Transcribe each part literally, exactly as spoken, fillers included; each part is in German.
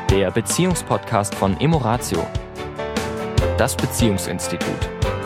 der Beziehungspodcast von Emoratio, das Beziehungsinstitut.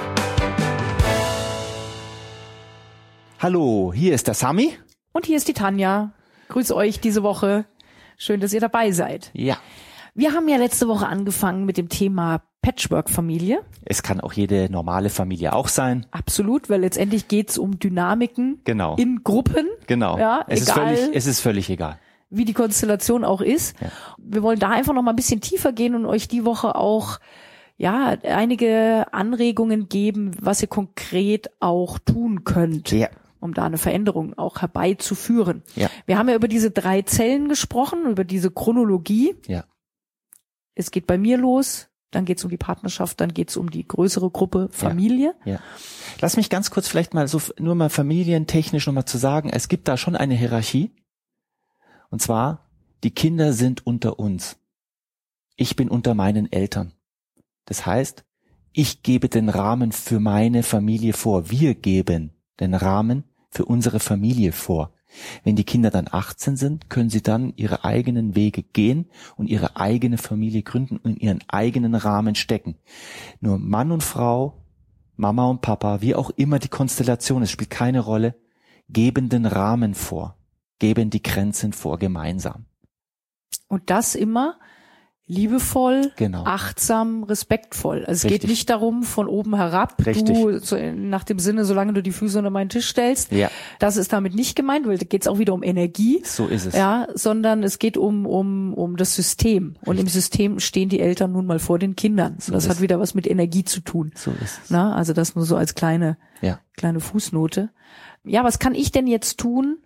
Hallo, hier ist der Sami. Und hier ist die Tanja. Grüße euch diese Woche. Schön, dass ihr dabei seid. Ja. Wir haben ja letzte Woche angefangen mit dem Thema Patchwork-Familie. Es kann auch jede normale Familie auch sein. Absolut, weil letztendlich geht's um Dynamiken Genau. in Gruppen. Genau. Ja, es, egal, ist völlig, es ist völlig egal. Wie die Konstellation auch ist. Ja. Wir wollen da einfach noch mal ein bisschen tiefer gehen und euch die Woche auch ja einige Anregungen geben, was ihr konkret auch tun könnt. Ja. Um da eine Veränderung auch herbeizuführen. Ja. Wir haben ja über diese drei Zellen gesprochen, über diese Chronologie. Ja. Es geht bei mir los, dann geht es um die Partnerschaft, dann geht es um die größere Gruppe Familie. Ja. Ja. Lass mich ganz kurz vielleicht mal so nur mal familientechnisch nochmal zu sagen, es gibt da schon eine Hierarchie. Und zwar, die Kinder sind unter uns. Ich bin unter meinen Eltern. Das heißt, ich gebe den Rahmen für meine Familie vor. Wir geben den Rahmen für unsere Familie vor. Wenn die Kinder dann achtzehn sind, können sie dann ihre eigenen Wege gehen und ihre eigene Familie gründen und in ihren eigenen Rahmen stecken. Nur Mann und Frau, Mama und Papa, wie auch immer die Konstellation, es spielt keine Rolle, geben den Rahmen vor, geben die Grenzen vor, gemeinsam. Und das immer liebevoll, genau. achtsam, respektvoll. Also es Richtig. geht nicht darum, von oben herab, Richtig. du so nach dem Sinne, solange du die Füße unter meinen Tisch stellst. Ja. Das ist damit nicht gemeint, weil da geht es auch wieder um Energie. So ist es. Ja, sondern es geht um um um das System. Richtig. Und im System stehen die Eltern nun mal vor den Kindern. So das ist. hat wieder was mit Energie zu tun. So ist es. Na, also das nur so als kleine ja. kleine Fußnote. Ja, was kann ich denn jetzt tun,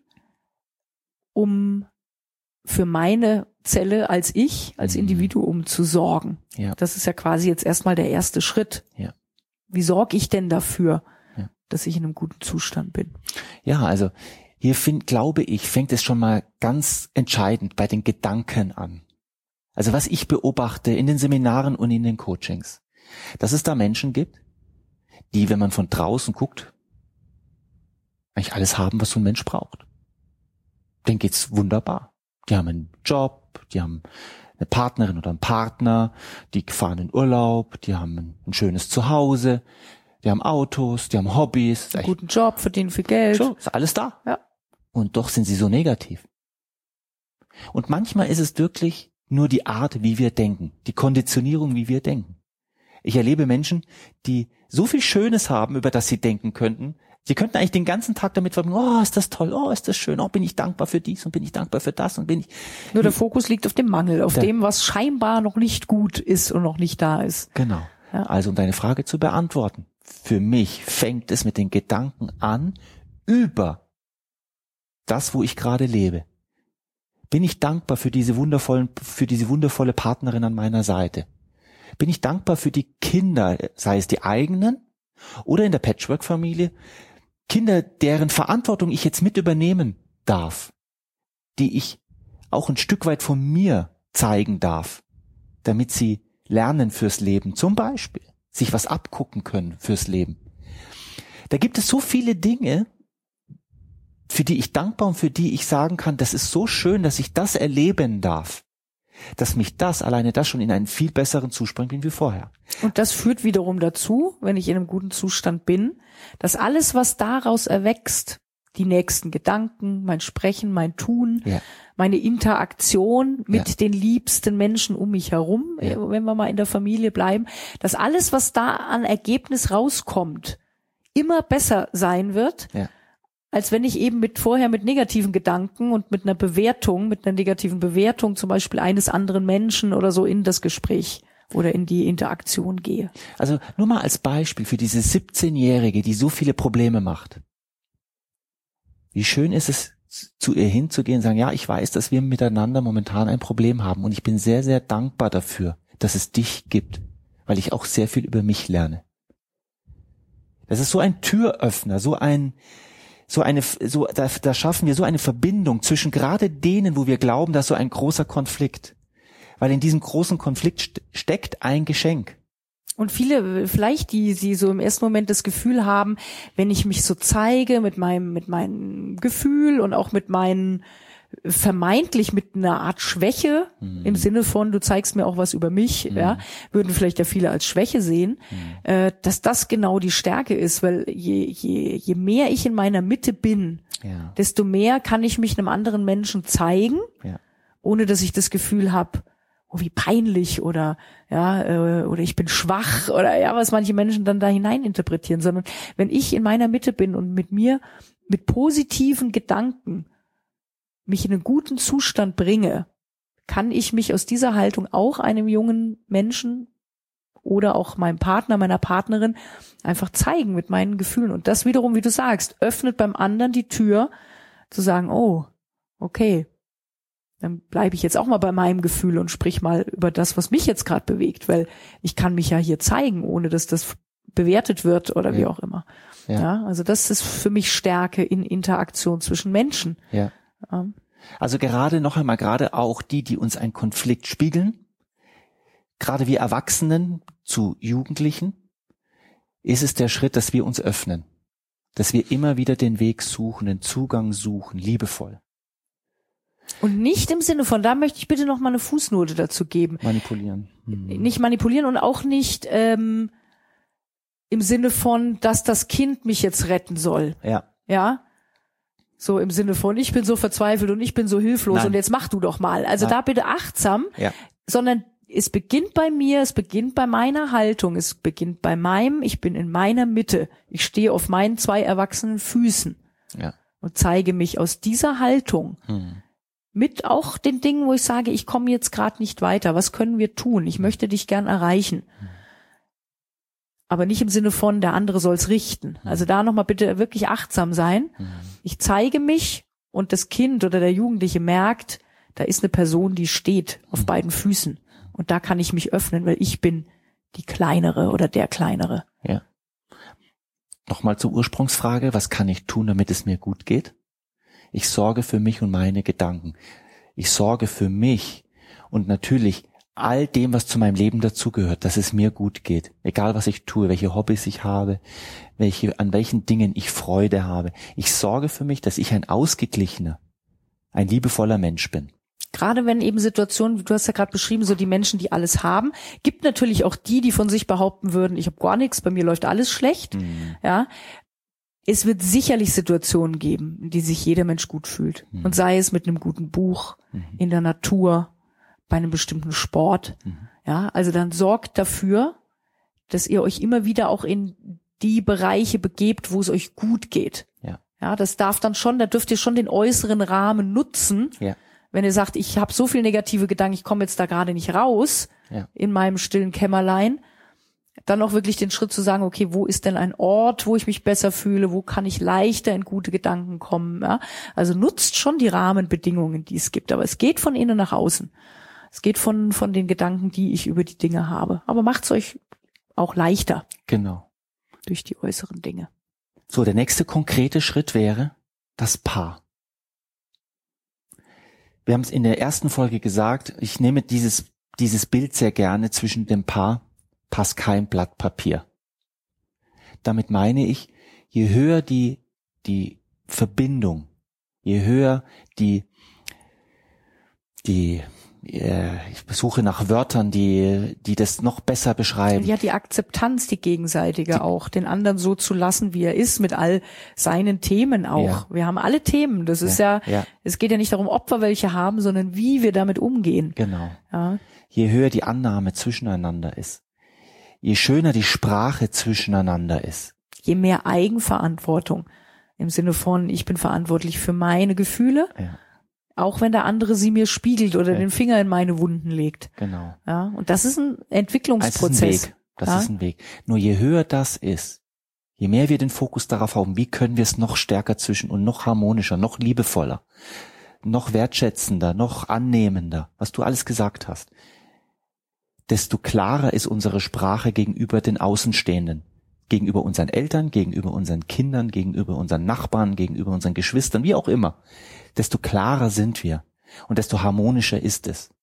um für meine Zelle als ich, als Individuum zu sorgen? Ja. Das ist ja quasi jetzt erstmal der erste Schritt. Ja. Wie sorge ich denn dafür, ja. dass ich in einem guten Zustand bin? Ja, also hier find, glaube ich, fängt es schon mal ganz entscheidend bei den Gedanken an. Also was ich beobachte in den Seminaren und in den Coachings, dass es da Menschen gibt, die, wenn man von draußen guckt, eigentlich alles haben, was so ein Mensch braucht. Denen geht's wunderbar. Die haben einen Job, die haben eine Partnerin oder einen Partner, die fahren in Urlaub, die haben ein, ein schönes Zuhause, die haben Autos, die haben Hobbys. Einen guten Job, verdienen viel Geld. So, ist alles da. Ja. Und doch sind sie so negativ. Und manchmal ist es wirklich nur die Art, wie wir denken, die Konditionierung, wie wir denken. Ich erlebe Menschen, die so viel Schönes haben, über das sie denken könnten. Sie könnten eigentlich den ganzen Tag damit verbringen, oh, ist das toll, oh, ist das schön, oh, bin ich dankbar für dies und bin ich dankbar für das und bin ich... Nur der Fokus liegt auf dem Mangel, auf der, dem, was scheinbar noch nicht gut ist und noch nicht da ist. Genau. Ja. Also um deine Frage zu beantworten. Für mich fängt es mit den Gedanken an, über das, wo ich gerade lebe. Bin ich dankbar für diese wundervollen, für diese wundervolle Partnerin an meiner Seite? Bin ich dankbar für die Kinder, sei es die eigenen oder in der Patchwork-Familie, Kinder, deren Verantwortung ich jetzt mit übernehmen darf, die ich auch ein Stück weit von mir zeigen darf, damit sie lernen fürs Leben, zum Beispiel, sich was abgucken können fürs Leben. Da gibt es so viele Dinge, für die ich dankbar und für die ich sagen kann, das ist so schön, dass ich das erleben darf, dass mich das, alleine das schon in einen viel besseren Zustand bin wie vorher. Und das führt wiederum dazu, wenn ich in einem guten Zustand bin, dass alles, was daraus erwächst, die nächsten Gedanken, mein Sprechen, mein Tun, ja. meine Interaktion mit ja. den liebsten Menschen um mich herum, ja. wenn wir mal in der Familie bleiben, dass alles, was da an Ergebnis rauskommt, immer besser sein wird, ja. als wenn ich eben mit vorher mit negativen Gedanken und mit einer Bewertung, mit einer negativen Bewertung zum Beispiel eines anderen Menschen oder so in das Gespräch oder in die Interaktion gehe. Also nur mal als Beispiel für diese siebzehnjährige, die so viele Probleme macht. Wie schön ist es, zu ihr hinzugehen und sagen, ja, ich weiß, dass wir miteinander momentan ein Problem haben und ich bin sehr, sehr dankbar dafür, dass es dich gibt, weil ich auch sehr viel über mich lerne. Das ist so ein Türöffner, so ein So eine, so, da, da schaffen wir so eine Verbindung zwischen gerade denen, wo wir glauben, dass so ein großer Konflikt, weil in diesem großen Konflikt st- steckt ein Geschenk. Und viele, vielleicht die, die so im ersten Moment das Gefühl haben, wenn ich mich so zeige mit meinem, mit meinem Gefühl und auch mit meinen vermeintlich mit einer Art Schwäche, mhm. im Sinne von, du zeigst mir auch was über mich, mhm. ja, würden vielleicht ja viele als Schwäche sehen, mhm. äh, dass das genau die Stärke ist, weil je, je, je mehr ich in meiner Mitte bin, ja. desto mehr kann ich mich einem anderen Menschen zeigen, ja. ohne dass ich das Gefühl habe, oh, wie peinlich oder ja äh, oder ich bin schwach oder ja, was manche Menschen dann da hinein interpretieren, sondern wenn ich in meiner Mitte bin und mit mir mit positiven Gedanken mich in einen guten Zustand bringe, kann ich mich aus dieser Haltung auch einem jungen Menschen oder auch meinem Partner, meiner Partnerin einfach zeigen mit meinen Gefühlen. Und das wiederum, wie du sagst, öffnet beim anderen die Tür zu sagen, oh, okay, dann bleibe ich jetzt auch mal bei meinem Gefühl und sprich mal über das, was mich jetzt gerade bewegt, weil ich kann mich ja hier zeigen, ohne dass das bewertet wird oder ja. wie auch immer. Ja. ja, also das ist für mich Stärke in Interaktion zwischen Menschen. Ja. ja. Also gerade noch einmal, gerade auch die, die uns einen Konflikt spiegeln, gerade wir Erwachsenen zu Jugendlichen, ist es der Schritt, dass wir uns öffnen, dass wir immer wieder den Weg suchen, den Zugang suchen, liebevoll. Und nicht im Sinne von, da möchte ich bitte noch mal eine Fußnote dazu geben. Manipulieren. Hm. Nicht manipulieren und auch nicht ähm, im Sinne von, dass das Kind mich jetzt retten soll. Ja. Ja. So im Sinne von, ich bin so verzweifelt und ich bin so hilflos. Nein. Und jetzt mach du doch mal. Also Nein. da bitte achtsam, ja. sondern es beginnt bei mir, es beginnt bei meiner Haltung, es beginnt bei meinem, ich bin in meiner Mitte. Ich stehe auf meinen zwei erwachsenen Füßen ja. und zeige mich aus dieser Haltung. Hm. Mit auch den Dingen, wo ich sage, ich komme jetzt gerade nicht weiter. Was können wir tun? Ich möchte dich gern erreichen. Aber nicht im Sinne von, der andere soll's richten. Also da nochmal bitte wirklich achtsam sein. Ich zeige mich und das Kind oder der Jugendliche merkt, da ist eine Person, die steht auf beiden Füßen. Und da kann ich mich öffnen, weil ich bin die Kleinere oder der Kleinere. Ja. Nochmal zur Ursprungsfrage, was kann ich tun, damit es mir gut geht? Ich sorge für mich und meine Gedanken. Ich sorge für mich und natürlich all dem, was zu meinem Leben dazugehört, dass es mir gut geht. Egal, was ich tue, welche Hobbys ich habe, welche, an welchen Dingen ich Freude habe. Ich sorge für mich, dass ich ein ausgeglichener, ein liebevoller Mensch bin. Gerade wenn eben Situationen, du hast ja gerade beschrieben, so die Menschen, die alles haben, gibt natürlich auch die, die von sich behaupten würden, ich habe gar nichts, bei mir läuft alles schlecht. Mhm. Ja. Es wird sicherlich Situationen geben, in die sich jeder Mensch gut fühlt. Mhm. Und sei es mit einem guten Buch, mhm. in der Natur, bei einem bestimmten Sport. Mhm. Ja, also dann sorgt dafür, dass ihr euch immer wieder auch in die Bereiche begebt, wo es euch gut geht. Ja. Ja, das darf dann schon, da dürft ihr schon den äußeren Rahmen nutzen. Ja. Wenn ihr sagt, ich habe so viel negative Gedanken, ich komme jetzt da gerade nicht raus, ja. in meinem stillen Kämmerlein, dann auch wirklich den Schritt zu sagen, okay, wo ist denn ein Ort, wo ich mich besser fühle, wo kann ich leichter in gute Gedanken kommen, ja? Also nutzt schon die Rahmenbedingungen, die es gibt, aber es geht von innen nach außen. Es geht von von den Gedanken, die ich über die Dinge habe. Aber macht's euch auch leichter. Genau. Durch die äußeren Dinge. So, der nächste konkrete Schritt wäre das Paar. Wir haben es in der ersten Folge gesagt, ich nehme dieses dieses Bild sehr gerne zwischen dem Paar, passt kein Blatt Papier. Damit meine ich, je höher die, die Verbindung, je höher die, die, äh, ich suche nach Wörtern, die, die das noch besser beschreiben. Ja, die Akzeptanz, die gegenseitige die, auch, den anderen so zu lassen, wie er ist, mit all seinen Themen auch. Ja. Wir haben alle Themen. Das ist ja, ja, ja, es geht ja nicht darum, ob wir welche haben, sondern wie wir damit umgehen. Genau. Ja. Je höher die Annahme zwischeneinander ist, je schöner die Sprache zwischeneinander ist. Je mehr Eigenverantwortung im Sinne von, ich bin verantwortlich für meine Gefühle, ja. auch wenn der andere sie mir spiegelt oder ja. den Finger in meine Wunden legt. Genau. Ja, und das ist ein Entwicklungsprozess. Das ist ein Weg. Das ja? ist ein Weg. Nur je höher das ist, je mehr wir den Fokus darauf haben, wie können wir es noch stärker zwischen und noch harmonischer, noch liebevoller, noch wertschätzender, noch annehmender, was du alles gesagt hast, desto klarer ist unsere Sprache gegenüber den Außenstehenden, gegenüber unseren Eltern, gegenüber unseren Kindern, gegenüber unseren Nachbarn, gegenüber unseren Geschwistern, wie auch immer. Desto klarer sind wir und desto harmonischer ist es.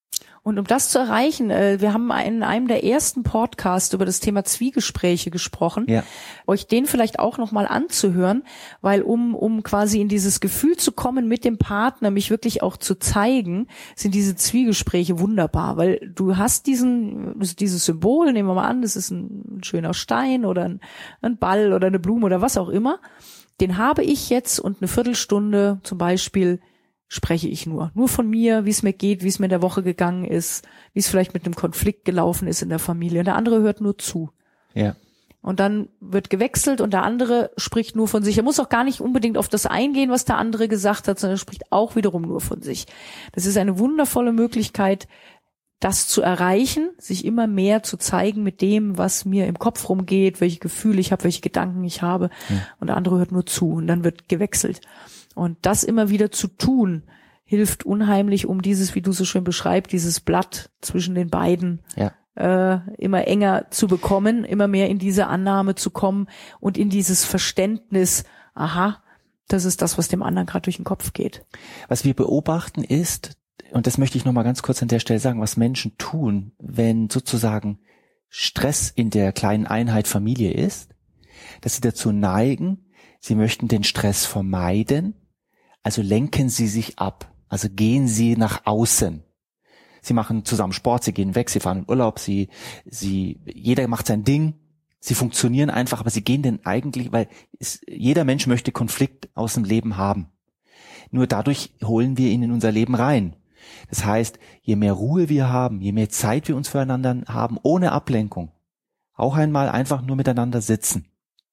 Und um das zu erreichen, äh, wir haben in einem der ersten Podcasts über das Thema Zwiegespräche gesprochen, ja. euch den vielleicht auch nochmal anzuhören, weil um um quasi in dieses Gefühl zu kommen mit dem Partner, mich wirklich auch zu zeigen, sind diese Zwiegespräche wunderbar, weil du hast diesen dieses Symbol, nehmen wir mal an, das ist ein schöner Stein oder ein, ein Ball oder eine Blume oder was auch immer, den habe ich jetzt und eine Viertelstunde zum Beispiel spreche ich nur. Nur von mir, wie es mir geht, wie es mir in der Woche gegangen ist, wie es vielleicht mit einem Konflikt gelaufen ist in der Familie. Und der andere hört nur zu. Ja. Und dann wird gewechselt und der andere spricht nur von sich. Er muss auch gar nicht unbedingt auf das eingehen, was der andere gesagt hat, sondern er spricht auch wiederum nur von sich. Das ist eine wundervolle Möglichkeit, das zu erreichen, sich immer mehr zu zeigen mit dem, was mir im Kopf rumgeht, welche Gefühle ich habe, welche Gedanken ich habe. Ja. Und der andere hört nur zu und dann wird gewechselt. Und das immer wieder zu tun, hilft unheimlich, um dieses, wie du so schön beschreibst, dieses Blatt zwischen den beiden ja. äh, immer enger zu bekommen, immer mehr in diese Annahme zu kommen und in dieses Verständnis, aha, das ist das, was dem anderen gerade durch den Kopf geht. Was wir beobachten ist, und das möchte ich nochmal ganz kurz an der Stelle sagen, was Menschen tun, wenn sozusagen Stress in der kleinen Einheit Familie ist, dass sie dazu neigen, sie möchten den Stress vermeiden, also lenken sie sich ab, also gehen sie nach außen. Sie machen zusammen Sport, sie gehen weg, sie fahren in Urlaub, sie, sie, jeder macht sein Ding, sie funktionieren einfach, aber sie gehen denn eigentlich, weil es, jeder Mensch möchte Konflikt aus dem Leben haben. Nur dadurch holen wir ihn in unser Leben rein. Das heißt, je mehr Ruhe wir haben, je mehr Zeit wir uns füreinander haben, ohne Ablenkung, auch einmal einfach nur miteinander sitzen,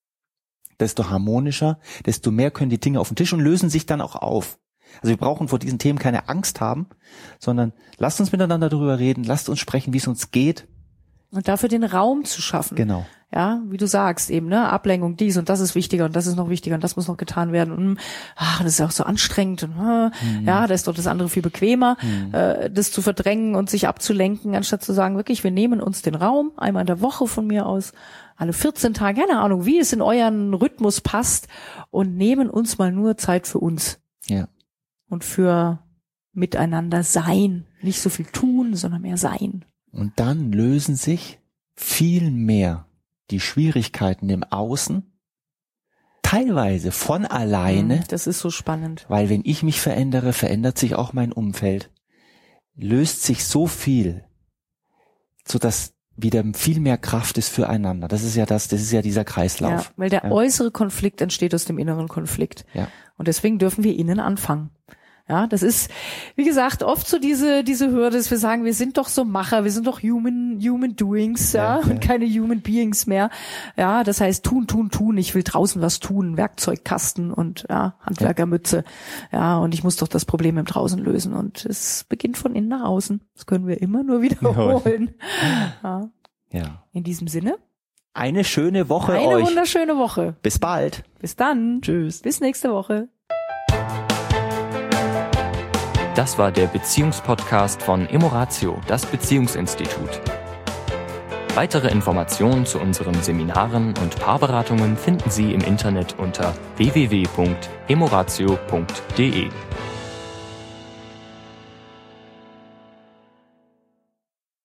desto harmonischer, desto mehr können die Dinge auf den Tisch und lösen sich dann auch auf. Also wir brauchen vor diesen Themen keine Angst haben, sondern lasst uns miteinander darüber reden, lasst uns sprechen, wie es uns geht. Und dafür den Raum zu schaffen. Genau. Ja, wie du sagst eben, ne, Ablenkung, dies und das ist wichtiger und das ist noch wichtiger und das muss noch getan werden und ach, das ist auch so anstrengend und äh, mhm. ja, da ist doch das andere viel bequemer, mhm. äh, das zu verdrängen und sich abzulenken, anstatt zu sagen, wirklich, wir nehmen uns den Raum, einmal in der Woche von mir aus, alle vierzehn Tage, keine Ahnung, wie es in euren Rhythmus passt und nehmen uns mal nur Zeit für uns. Ja. Und für miteinander sein, nicht so viel tun, sondern mehr sein. Und dann lösen sich viel mehr die Schwierigkeiten im Außen, teilweise von alleine. Das ist so spannend. Weil wenn ich mich verändere, verändert sich auch mein Umfeld. Löst sich so viel, sodass wieder viel mehr Kraft ist füreinander. Das ist ja das, das ist ja dieser Kreislauf. Ja, weil der ja. äußere Konflikt entsteht aus dem inneren Konflikt. Ja. Und deswegen dürfen wir innen anfangen. Ja, das ist, wie gesagt, oft so diese, diese Hürde, dass wir sagen, wir sind doch so Macher, wir sind doch human, human doings, ja, ja, und keine human beings mehr. Ja, das heißt, tun, tun, tun, ich will draußen was tun, Werkzeugkasten und, ja, Handwerkermütze. Ja, und ich muss doch das Problem im Draußen lösen und es beginnt von innen nach außen. Das können wir immer nur wiederholen. Ja. Ja. In diesem Sinne. Eine schöne Woche Eine euch. Eine wunderschöne Woche. Bis bald. Bis dann. Tschüss. Bis nächste Woche. Das war der Beziehungspodcast von Emoratio, das Beziehungsinstitut. Weitere Informationen zu unseren Seminaren und Paarberatungen finden Sie im Internet unter w w w punkt emoratio punkt d e.